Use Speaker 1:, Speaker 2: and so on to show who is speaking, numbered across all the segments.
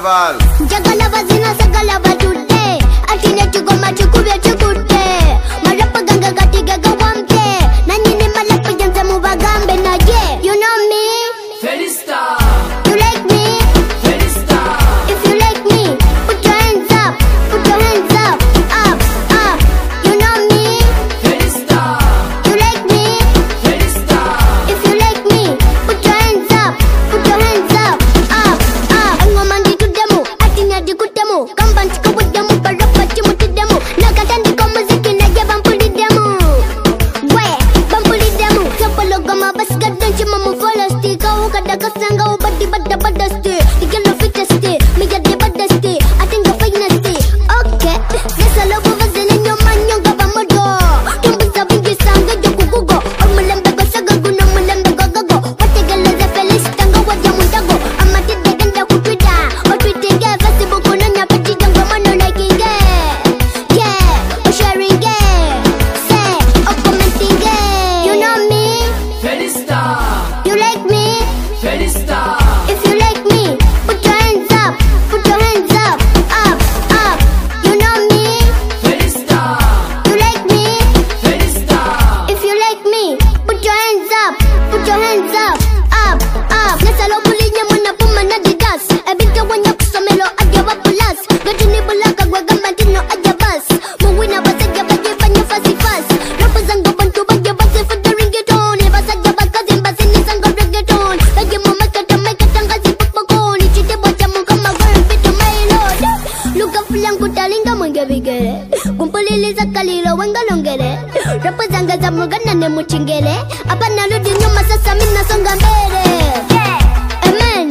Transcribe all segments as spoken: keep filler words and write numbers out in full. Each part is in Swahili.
Speaker 1: carnaval.
Speaker 2: Jagalava zina sagalava tutte. Atine chugoma chukubya chukutte. Marapa ganga gati gaga wampe. Nanyini malapa janza mubagambe na ye. You know me?
Speaker 3: Felista.
Speaker 2: You like me?
Speaker 3: Felista.
Speaker 2: If you like me, put your hands up. Put your hands up. Up, up. You know me?
Speaker 3: Felista.
Speaker 2: You like me?
Speaker 3: Felista.
Speaker 2: If you like me, put your hands up. Put your hands up. Up, up. Angomandi to demo. Atinya di kutemo. Kambanti kabudemo. Parapati mutidemo. Nakatandi komuziki na ya bampuli demo. We, bampuli demo. Kapalo gama basgadan chima mu folasti. Kau kada kasanga ubadi bada badasti. Digelo fitasti. Miga de badasti. Atinga finasti. Okay. Nesa lobo vazele nyoman nyonga bamodo. Tumbuza bingi sanga jokugugo. Omulembe basaga guna mulembe gogogo. Wategele za Felista nga waja mundago. Amatide ganda kutwida. Otwitinge Facebook unonya patija ngomano na kinge. Yeah. O sharing ge. Say. O commenting ge. You know me?
Speaker 3: Felista.
Speaker 2: You like me?
Speaker 3: Felista.
Speaker 2: If you like me, put your hands up. Put your hands up. Up, up. You know me?
Speaker 3: Felista.
Speaker 2: You like me?
Speaker 3: Felista.
Speaker 2: If you like me, put your hands up. Put your hands up. Up, up. Nasalo pulinya muna puma na didas. Ebinka wanya kusomelo adya wapulas. Gajini bulaka gwaga matino adya bas. Muwina basagya bagye banya fasi fas. Rapa zango bantu bagye basi futa ringeton. Eva sagya bakazi mbasini zango reggaeton. Bagye mumakata makata ngazi pukpakoni. Chite bocha mukama gwen pito mailod. Luka fulang kutalinga mwenge bigere. Kumpuliliza kalilo wenga longere. Rapa zanga za mugana ne muchingere. Apa narudi nyuma sasa mina songa mbele. Amen.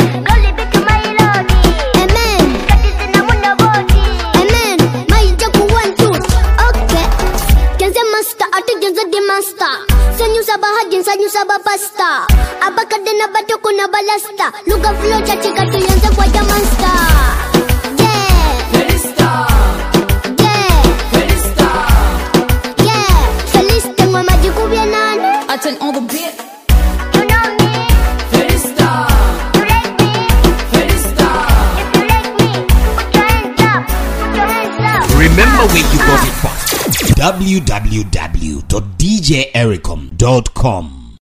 Speaker 2: Amen. Amen. Maija ku one two. Okay. Kenze master ati kenze di master. Senyu sabah hajin senyu sabah pasta. Abaka dena batu kuna balasta. Luga flow chachi katu yenze kwa ya master. Yeah.
Speaker 3: Felista.
Speaker 2: Yeah.
Speaker 3: Felista.
Speaker 2: Yeah. Felista ngoma jikubya nani?
Speaker 3: I turn on the beat.
Speaker 2: You know me?
Speaker 3: Felista.
Speaker 2: You like me?
Speaker 3: Felista.
Speaker 2: If you like me, put your hands up. Put your hands up.
Speaker 4: Remember where you got it from. w w w dot d j ericom dot com